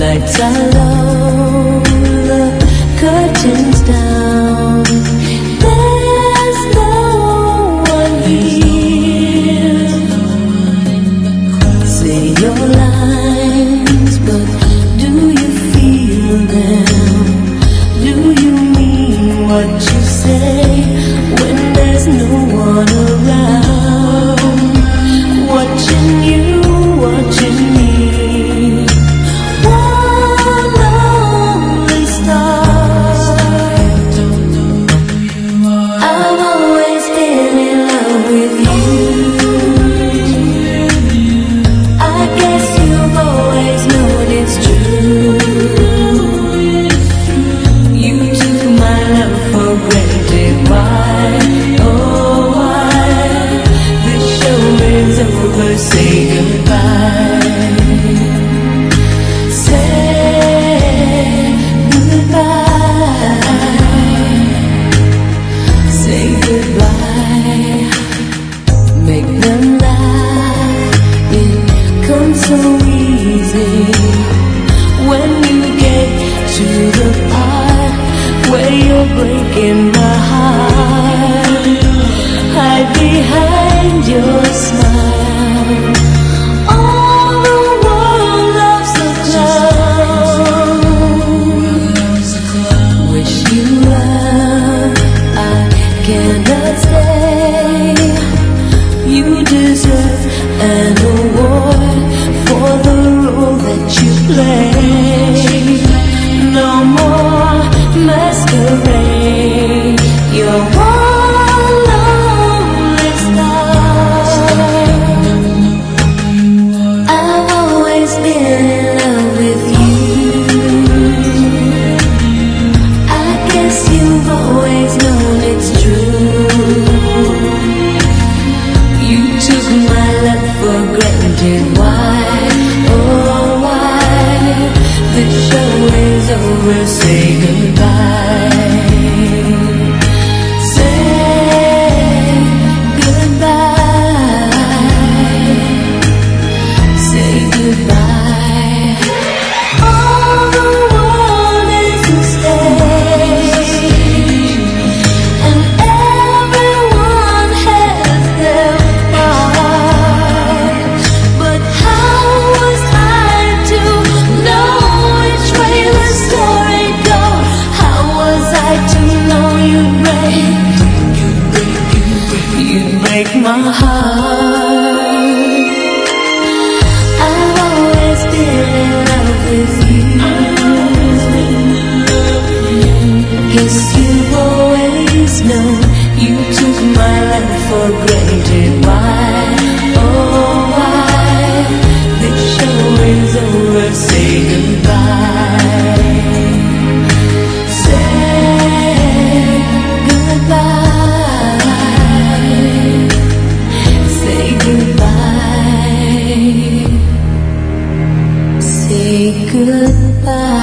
Lights are low, the curtains down. There's no one here. Say your lines, but do you feel them? Do you mean what you say when there's no one around? Watching you, watching me. Say goodbye. Say goodbye. Say goodbye. Make them laugh. It comes so easy when you get to the part where you're breaking my heart. Hide behind your smile. Cannot stay. You deserve an award for the role that you play. No more masquerade. You're one lonely star. I've always been in love with you. I guess you've always known it's true. You took my love for granted. Why, oh why? The show is over. Say goodbye. Say goodbye. Say goodbye. All the world is a stage, and everyone has their part. But how was I to know which way the story goes? How was I to know you'd break my heart? I've always been in love with you. Guess you've always known. You took my life for granted. Why, oh why? The show is over. Say goodbye. Say goodbye. Say goodbye. Say goodbye.